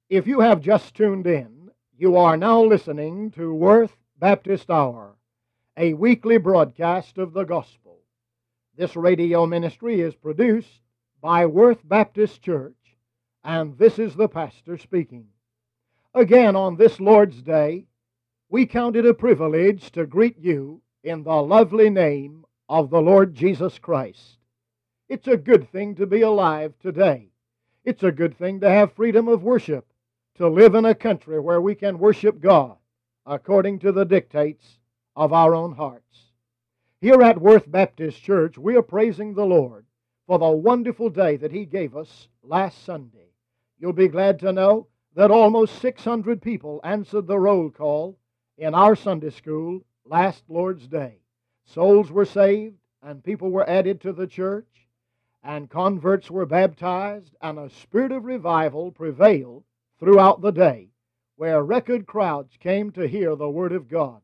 If you have just tuned in, you are now listening to Worth Baptist Hour, a weekly broadcast of the gospel. This radio ministry is produced by Worth Baptist Church, and this is the pastor speaking. Again, on this Lord's Day, we count it a privilege to greet you in the lovely name of the Lord Jesus Christ. It's a good thing to be alive today. It's a good thing to have freedom of worship, to live in a country where we can worship God according to the dictates of our own hearts. Here at Worth Baptist Church, we are praising the Lord for the wonderful day that He gave us last Sunday. You'll be glad to know that almost 600 people answered the roll call in our Sunday school last Lord's Day. Souls were saved, and people were added to the church, and converts were baptized, and a spirit of revival prevailed throughout the day, where record crowds came to hear the Word of God.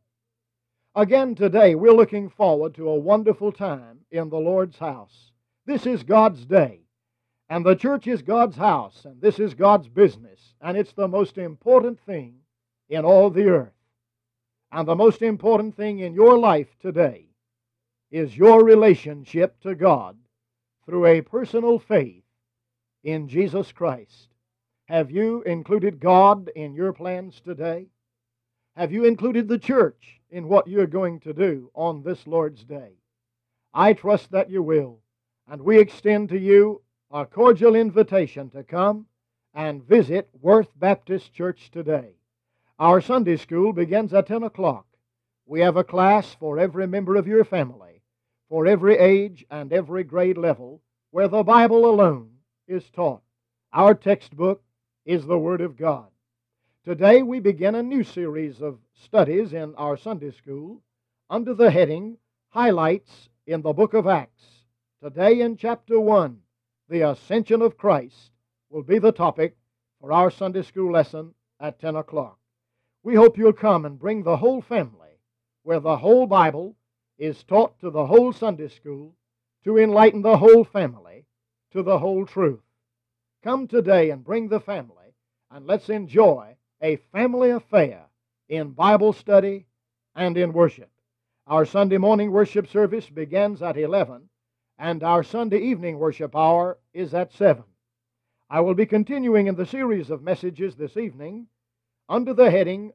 Again today, we're looking forward to a wonderful time in the Lord's house. This is God's day, and the church is God's house, and this is God's business, and it's the most important thing in all the earth. And the most important thing in your life today is your relationship to God through a personal faith in Jesus Christ. Have you included God in your plans today? Have you included the church in what you're going to do on this Lord's Day? I trust that you will, and we extend to you a cordial invitation to come and visit Worth Baptist Church today. Our Sunday school begins at 10 o'clock. We have a class for every member of your family, for every age and every grade level, where the Bible alone is taught. Our textbook is the Word of God. Today we begin a new series of studies in our Sunday school under the heading Highlights in the Book of Acts. Today in chapter 1, the Ascension of Christ will be the topic for our Sunday school lesson at 10 o'clock. We hope you'll come and bring the whole family, where the whole Bible is taught to the whole Sunday school, to enlighten the whole family to the whole truth. Come today and bring the family, and let's enjoy a family affair in Bible study and in worship. Our Sunday morning worship service begins at 11, and our Sunday evening worship hour is at 7. I will be continuing in the series of messages this evening under the heading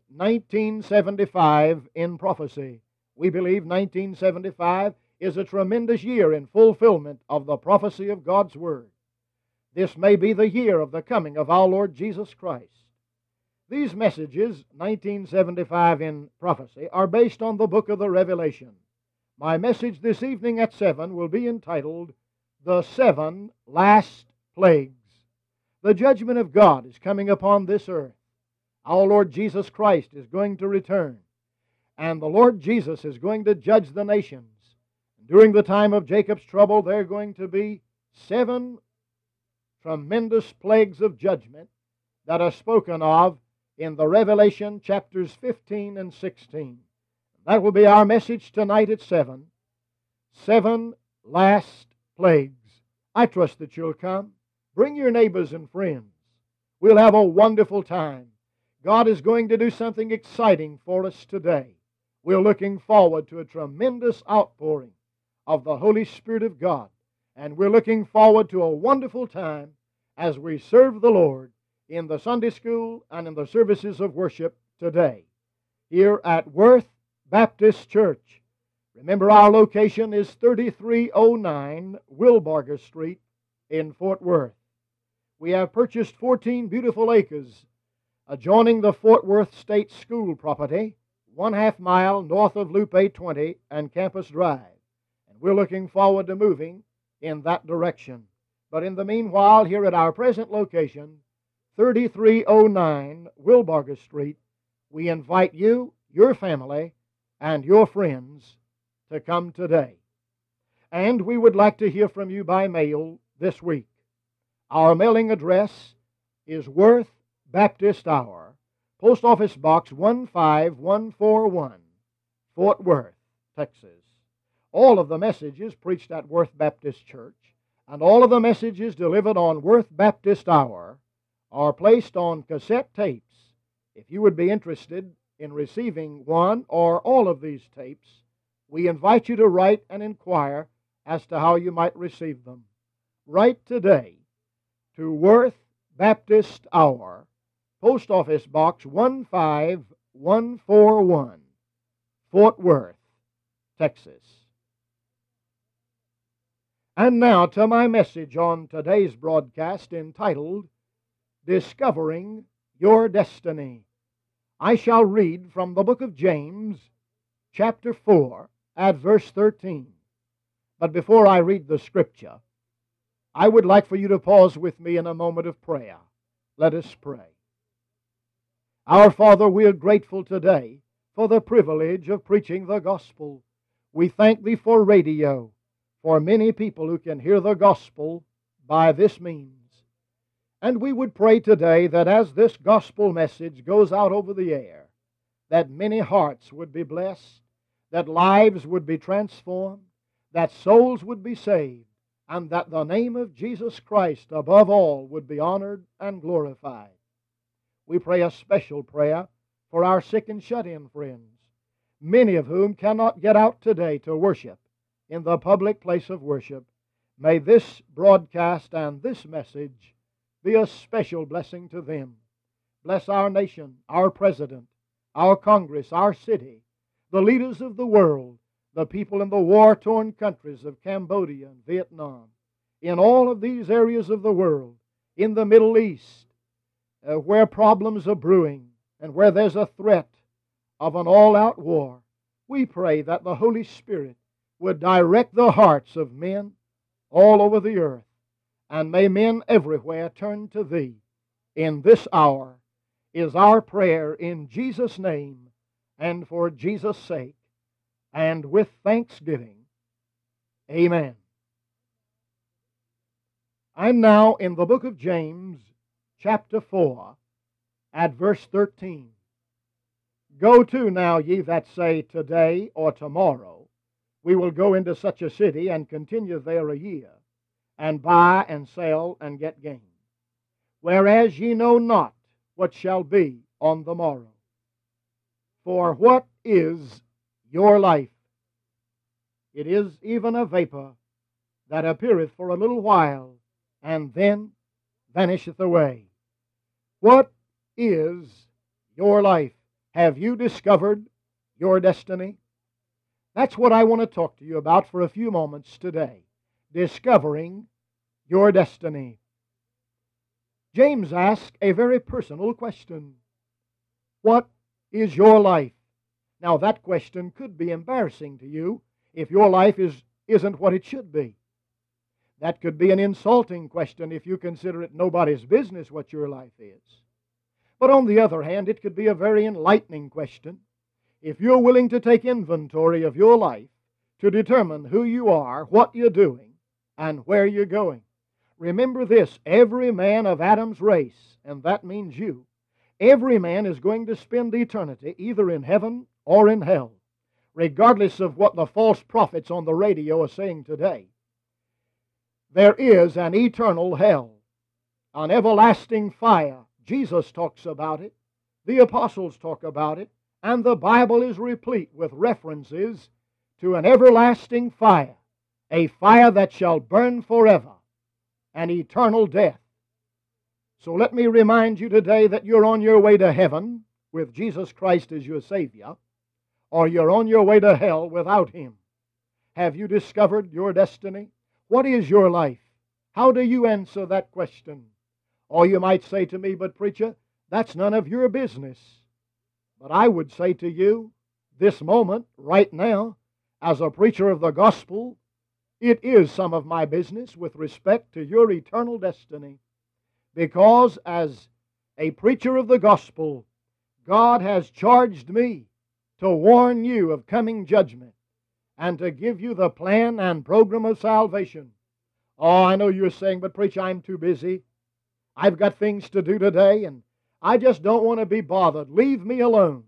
1975 in Prophecy. We believe 1975 is a tremendous year in fulfillment of the prophecy of God's Word. This may be the year of the coming of our Lord Jesus Christ. These messages, 1975 in Prophecy, are based on the book of the Revelation. My message this evening at 7 will be entitled, The 7 Last Plagues. The judgment of God is coming upon this earth. Our Lord Jesus Christ is going to return, and the Lord Jesus is going to judge the nations. During the time of Jacob's trouble, there are going to be 7 tremendous plagues of judgment that are spoken of in the Revelation chapters 15 and 16. That will be our message tonight at 7. 7 last plagues. I trust that you'll come. Bring your neighbors and friends. We'll have a wonderful time. God is going to do something exciting for us today. We're looking forward to a tremendous outpouring of the Holy Spirit of God, and we're looking forward to a wonderful time as we serve the Lord in the Sunday school and in the services of worship today here at Worth Baptist Church. Remember, our location is 3309 Wilbarger Street in Fort Worth. We have purchased 14 beautiful acres adjoining the Fort Worth State School property, 1/2 mile north of Loop 820 and Campus Drive. And we're looking forward to moving in that direction. But in the meanwhile, here at our present location, 3309 Wilbarger Street, we invite you, your family, and your friends to come today. And we would like to hear from you by mail this week. Our mailing address is Worth Baptist Hour, Post Office Box 15141, Fort Worth, Texas. All of the messages preached at Worth Baptist Church and all of the messages delivered on Worth Baptist Hour are placed on cassette tapes. If you would be interested in receiving one or all of these tapes, we invite you to write and inquire as to how you might receive them. Write today to Worth Baptist Hour, Post Office Box 15141, Fort Worth, Texas. And now to my message on today's broadcast entitled, Discovering Your Destiny. I shall read from the book of James, chapter 4, at verse 13. But before I read the scripture, I would like for you to pause with me in a moment of prayer. Let us pray. Our Father, we are grateful today for the privilege of preaching the gospel. We thank Thee for radio, for many people who can hear the gospel by this means. And we would pray today that as this gospel message goes out over the air, that many hearts would be blessed, that lives would be transformed, that souls would be saved, and that the name of Jesus Christ above all would be honored and glorified. We pray a special prayer for our sick and shut-in friends, many of whom cannot get out today to worship in the public place of worship. May this broadcast and this message be a special blessing to them. Bless our nation, our president, our Congress, our city, the leaders of the world, the people in the war-torn countries of Cambodia and Vietnam, in all of these areas of the world, in the Middle East, where problems are brewing and where there's a threat of an all-out war. We pray that the Holy Spirit would direct the hearts of men all over the earth, and may men everywhere turn to Thee. In this hour is our prayer in Jesus' name and for Jesus' sake, and with thanksgiving. Amen. I'm now in the book of James, chapter 4, at verse 13. Go to now, ye that say, today or tomorrow, we will go into such a city and continue there a year, and buy and sell and get gain. Whereas ye know not what shall be on the morrow. For what is your life? It is even a vapor that appeareth for a little while, and then vanisheth away. What is your life? Have you discovered your destiny? That's what I want to talk to you about for a few moments today. Discovering your destiny. James asked a very personal question. What is your life? Now that question could be embarrassing to you if your life isn't what it should be. That could be an insulting question if you consider it nobody's business what your life is. But on the other hand, it could be a very enlightening question if you're willing to take inventory of your life to determine who you are, what you're doing, and where you're going. Remember this, every man of Adam's race, and that means you, every man is going to spend eternity either in heaven or in hell, regardless of what the false prophets on the radio are saying today. There is an eternal hell, an everlasting fire. Jesus talks about it, the apostles talk about it, and the Bible is replete with references to an everlasting fire, a fire that shall burn forever, an eternal death. So let me remind you today that you're on your way to heaven with Jesus Christ as your Savior, or you're on your way to hell without Him. Have you discovered your destiny? What is your life? How do you answer that question? Or you might say to me, but preacher, that's none of your business. But I would say to you, this moment, right now, as a preacher of the gospel, it is some of my business with respect to your eternal destiny. Because as a preacher of the gospel, God has charged me to warn you of coming judgment and to give you the plan and program of salvation. Oh, I know you're saying, but preacher, I'm too busy. I've got things to do today, and I just don't want to be bothered. Leave me alone.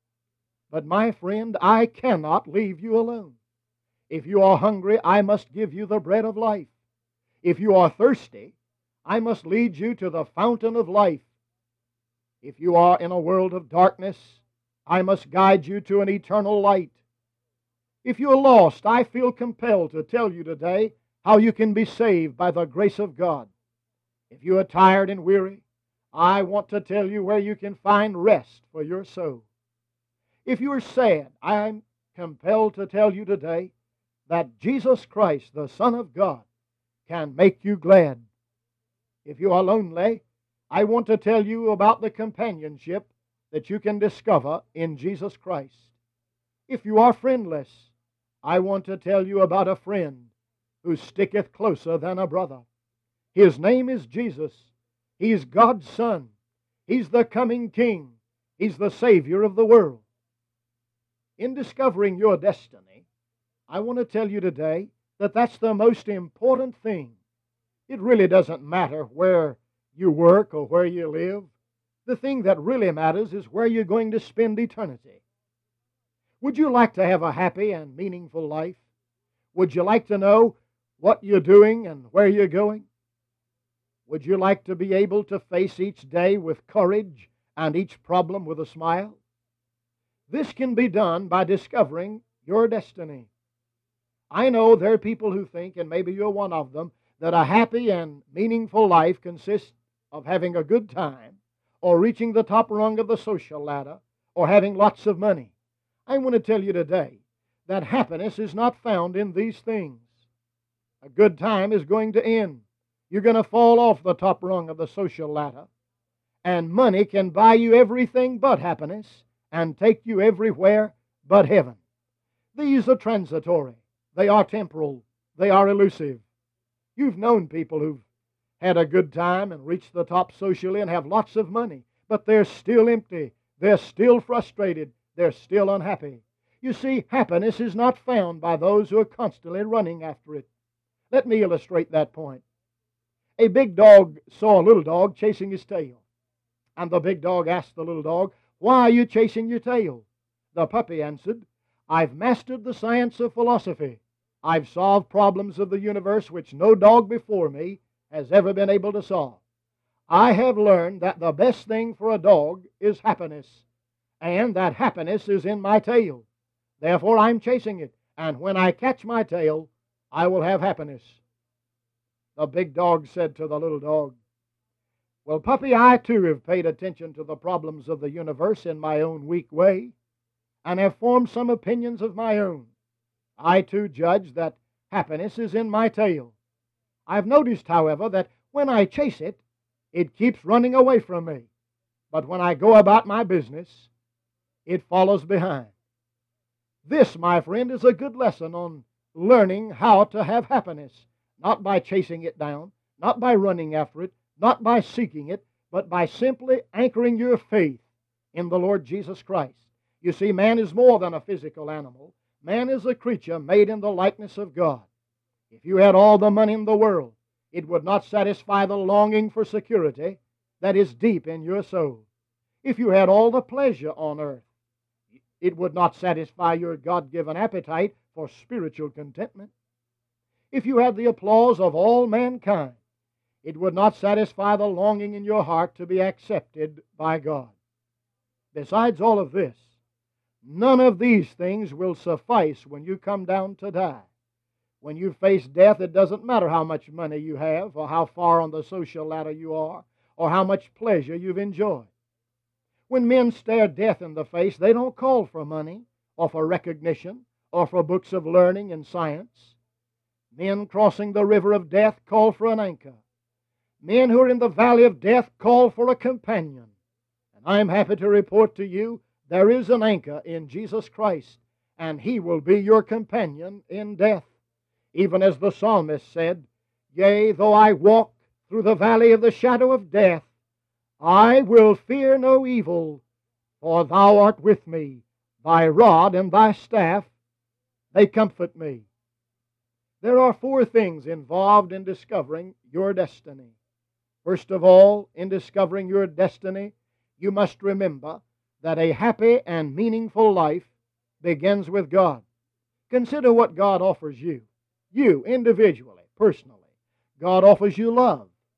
But my friend, I cannot leave you alone. If you are hungry, I must give you the bread of life. If you are thirsty, I must lead you to the fountain of life. If you are in a world of darkness, I must guide you to an eternal light. If you are lost, I feel compelled to tell you today how you can be saved by the grace of God. If you are tired and weary, I want to tell you where you can find rest for your soul. If you are sad, I'm compelled to tell you today that Jesus Christ, the Son of God, can make you glad. If you are lonely, I want to tell you about the companionship that you can discover in Jesus Christ. If you are friendless, I want to tell you about a friend who sticketh closer than a brother. His name is Jesus. He's God's Son. He's the coming King. He's the Savior of the world. In discovering your destiny, I want to tell you today that that's the most important thing. It really doesn't matter where you work or where you live. The thing that really matters is where you're going to spend eternity. Would you like to have a happy and meaningful life? Would you like to know what you're doing and where you're going? Would you like to be able to face each day with courage and each problem with a smile? This can be done by discovering your destiny. I know there are people who think, and maybe you're one of them, that a happy and meaningful life consists of having a good time, or reaching the top rung of the social ladder, or having lots of money. I want to tell you today that happiness is not found in these things. A good time is going to end. You're going to fall off the top rung of the social ladder, and money can buy you everything but happiness and take you everywhere but heaven. These are transitory. They are temporal. They are elusive. You've known people who've had a good time and reached the top socially and have lots of money, but they're still empty. They're still frustrated. They're still unhappy. You see, happiness is not found by those who are constantly running after it. Let me illustrate that point. A big dog saw a little dog chasing his tail, and the big dog asked the little dog, "Why are you chasing your tail?" The puppy answered, "I've mastered the science of philosophy. I've solved problems of the universe which no dog before me has ever been able to solve. I have learned that the best thing for a dog is happiness, and that happiness is in my tail. Therefore I'm chasing it, and when I catch my tail, I will have happiness." The big dog said to the little dog, "Well, puppy, I too have paid attention to the problems of the universe in my own weak way, and have formed some opinions of my own. I too judge that happiness is in my tail. I've noticed, however, that when I chase it, it keeps running away from me. But when I go about my business, it follows behind." This, my friend, is a good lesson on learning how to have happiness, not by chasing it down, not by running after it, not by seeking it, but by simply anchoring your faith in the Lord Jesus Christ. You see, man is more than a physical animal. Man is a creature made in the likeness of God. If you had all the money in the world, it would not satisfy the longing for security that is deep in your soul. If you had all the pleasure on earth, it would not satisfy your God-given appetite for spiritual contentment. If you had the applause of all mankind, it would not satisfy the longing in your heart to be accepted by God. Besides all of this, none of these things will suffice when you come down to die. When you face death, it doesn't matter how much money you have, or how far on the social ladder you are, or how much pleasure you've enjoyed. When men stare death in the face, they don't call for money, or for recognition, or for books of learning and science. Men crossing the river of death call for an anchor. Men who are in the valley of death call for a companion. And I'm happy to report to you there is an anchor in Jesus Christ, and He will be your companion in death. Even as the psalmist said, "Yea, though I walk through the valley of the shadow of death, I will fear no evil, for Thou art with me. Thy rod and Thy staff, they comfort me." There are 4 things involved in discovering your destiny. First of all, in discovering your destiny, you must remember that a happy and meaningful life begins with God. Consider what God offers you. You, individually, personally. God offers you love.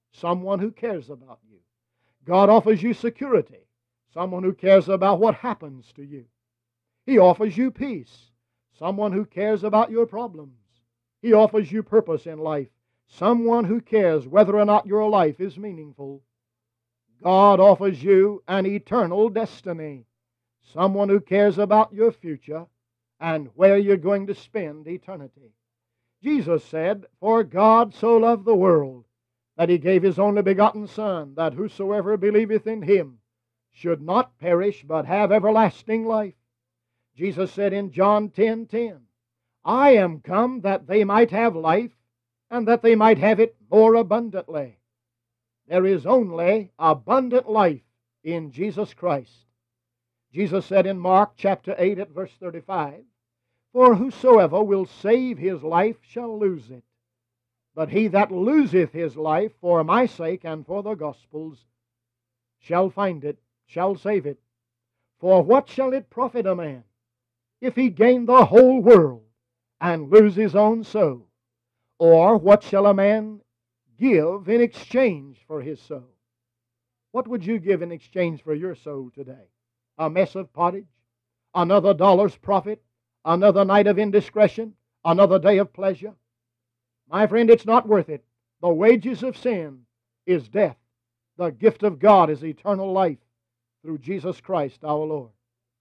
someone who cares about you. God offers you security, someone who cares about what happens to you. He offers you peace, someone who cares about your problems. He offers you purpose in life, someone who cares whether or not your life is meaningful. God offers you an eternal destiny, someone who cares about your future and where you're going to spend eternity. Jesus said, "For God so loved the world, that He gave His only begotten Son, that whosoever believeth in Him should not perish, but have everlasting life." Jesus said in John 10:10, "I am come that they might have life, and that they might have it more abundantly." There is only abundant life in Jesus Christ. Jesus said in Mark chapter 8 at verse 35, "For whosoever will save his life shall lose it. But he that loseth his life for my sake and for the gospel's shall find it, shall save it. For what shall it profit a man, if he gain the whole world and lose his own soul? Or what shall a man give in exchange for his soul?" What would you give in exchange for your soul today? A mess of pottage? Another dollar's profit? Another night of indiscretion? Another day of pleasure? My friend, it's not worth it. The wages of sin is death. The gift of God is eternal life through Jesus Christ our Lord.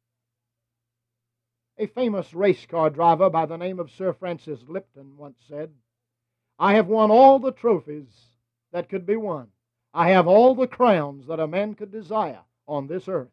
A famous race car driver by the name of Sir Francis Lipton once said, "I have won all the trophies that could be won. I have all the crowns that a man could desire on this earth.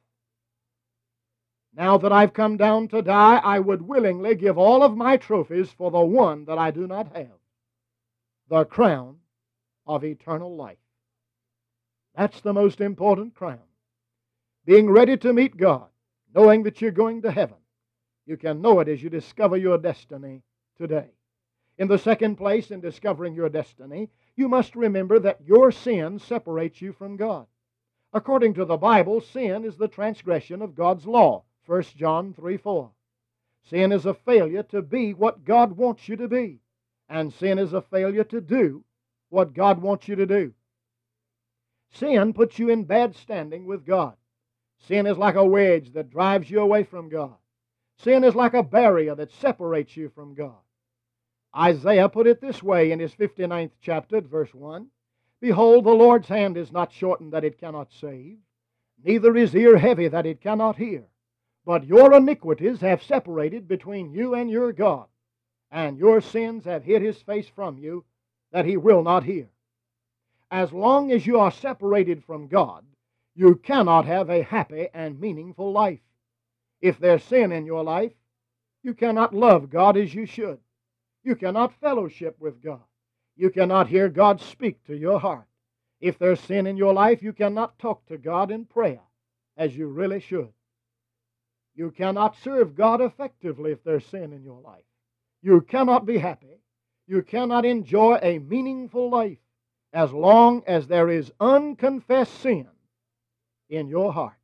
Now that I've come down to die, I would willingly give all of my trophies for the one that I do not have, the crown of eternal life." That's the most important crown. Being ready to meet God, knowing that you're going to heaven. You can know it as you discover your destiny today. In the second place, in discovering your destiny, you must remember that your sin separates you from God. According to the Bible, sin is the transgression of God's law, 1 John 3:4. Sin is a failure to be what God wants you to be, and sin is a failure to do what God wants you to do. Sin puts you in bad standing with God. Sin is like a wedge that drives you away from God. Sin is like a barrier that separates you from God. Isaiah put it this way in his 59th chapter, verse 1, "Behold, the Lord's hand is not shortened that it cannot save, neither his ear heavy that it cannot hear. But your iniquities have separated between you and your God, and your sins have hid his face from you, that he will not hear." As long as you are separated from God, you cannot have a happy and meaningful life. If there's sin in your life, you cannot love God as you should. You cannot fellowship with God. You cannot hear God speak to your heart. If there's sin in your life, you cannot talk to God in prayer as you really should. You cannot serve God effectively if there's sin in your life. You cannot be happy. You cannot enjoy a meaningful life as long as there is unconfessed sin in your heart.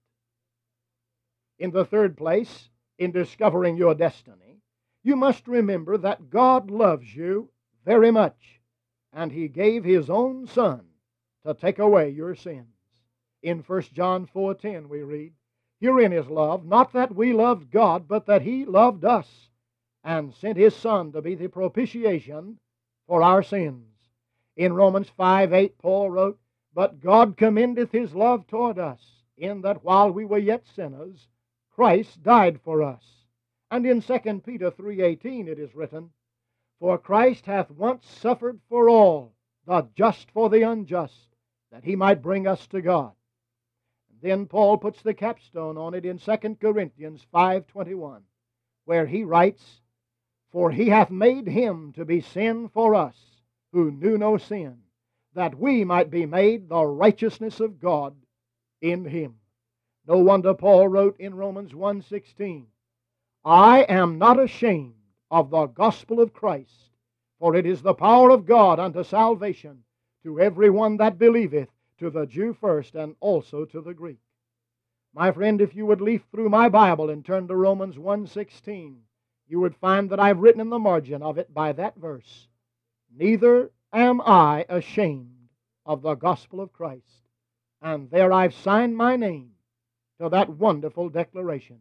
In the third place, in discovering your destiny, you must remember that God loves you very much, and He gave His own Son to take away your sins. In 1 John 4:10 we read, "Herein is love, not that we loved God, but that He loved us, and sent His Son to be the propitiation for our sins." In Romans 5:8 Paul wrote, "But God commendeth His love toward us, in that while we were yet sinners, Christ died for us." And in 2 Peter 3:18 it is written, "For Christ hath once suffered for all, the just for the unjust, that He might bring us to God." And then Paul puts the capstone on it in 2 Corinthians 5:21, where he writes, "For He hath made Him to be sin for us, who knew no sin, that we might be made the righteousness of God in Him." No wonder Paul wrote in Romans 1:16, "I am not ashamed of the gospel of Christ, for it is the power of God unto salvation to every one that believeth, to the Jew first, and also to the Greek." My friend, if you would leaf through my Bible and turn to Romans 1:16, you would find that I've written in the margin of it by that verse, "Neither am I ashamed of the gospel of Christ. And there I've signed my name to that wonderful declaration.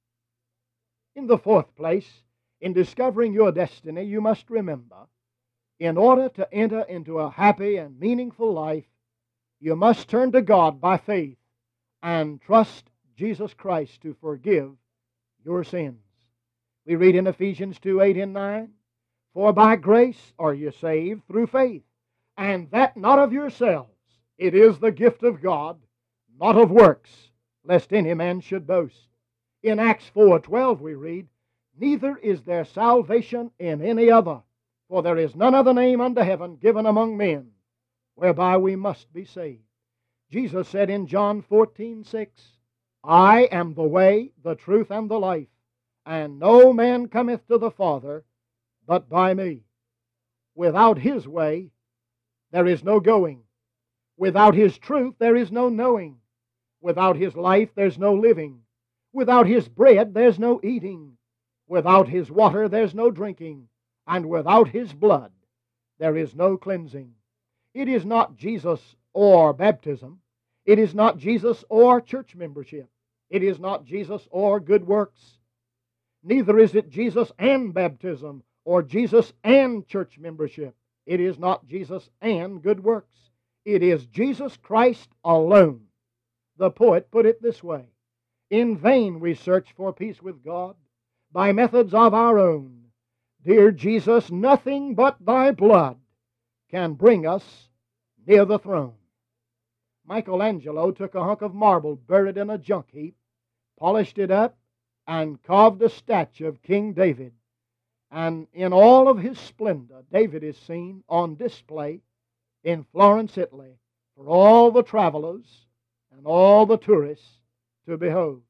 In the fourth place, in discovering your destiny, you must remember, in order to enter into a happy and meaningful life, you must turn to God by faith and trust Jesus Christ to forgive your sins. We read in Ephesians 2:8 and 9, "For by grace are you saved through faith, and that not of yourselves. It is the gift of God, not of works, lest any man should boast." In Acts 4:12 we read, "Neither is there salvation in any other, for there is none other name under heaven given among men, whereby we must be saved." Jesus said in John 14:6, "I am the way, the truth, and the life, and no man cometh to the Father but by me." Without His way, there is no going. Without His truth, there is no knowing. Without His life, there's no living. Without His bread, there's no eating. Without His water, there's no drinking. And without His blood, there is no cleansing. It is not Jesus or baptism. It is not Jesus or church membership. It is not Jesus or good works. Neither is it Jesus and baptism or Jesus and church membership. It is not Jesus and good works. It is Jesus Christ alone. The poet put it this way, "In vain we search for peace with God by methods of our own. Dear Jesus, nothing but Thy blood can bring us near the throne." Michelangelo took a hunk of marble buried in a junk heap, polished it up, and carved a statue of King David. And in all of his splendor, David is seen on display in Florence, Italy, for all the travelers and all the tourists to behold.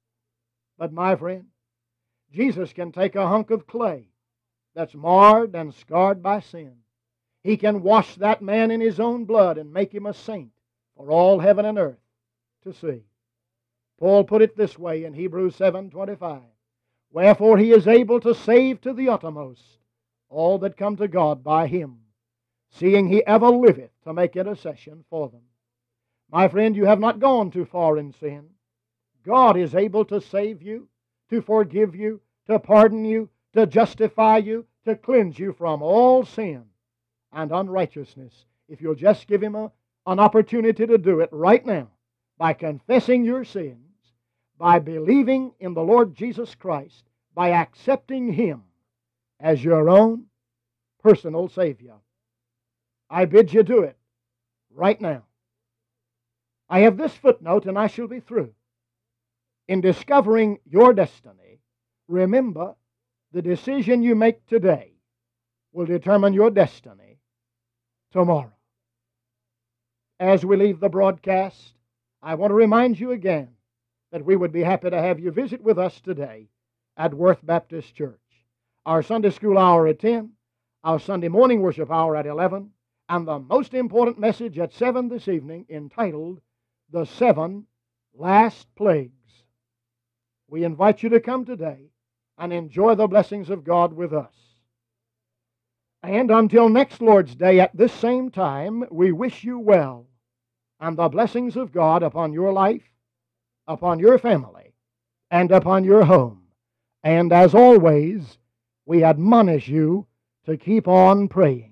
But my friend, Jesus can take a hunk of clay that's marred and scarred by sin. He can wash that man in His own blood and make him a saint for all heaven and earth to see. Paul put it this way in Hebrews 7:25, "Wherefore He is able to save to the uttermost all that come to God by Him, seeing He ever liveth to make intercession for them." My friend, you have not gone too far in sin. God is able to save you, to forgive you, to pardon you, to justify you, to cleanse you from all sin and unrighteousness, if you'll just give Him an opportunity to do it right now by confessing your sins, by believing in the Lord Jesus Christ, by accepting Him as your own personal Savior. I bid you do it right now. I have this footnote and I shall be through. In discovering your destiny, remember the decision you make today will determine your destiny tomorrow. As we leave the broadcast, I want to remind you again that we would be happy to have you visit with us today at Worth Baptist Church. Our Sunday school hour at 10, our Sunday morning worship hour at 11, and the most important message at 7 this evening entitled, "The 7 Last Plagues." We invite you to come today and enjoy the blessings of God with us. And until next Lord's Day at this same time, we wish you well and the blessings of God upon your life, upon your family, and upon your home. And as always, we admonish you to keep on praying.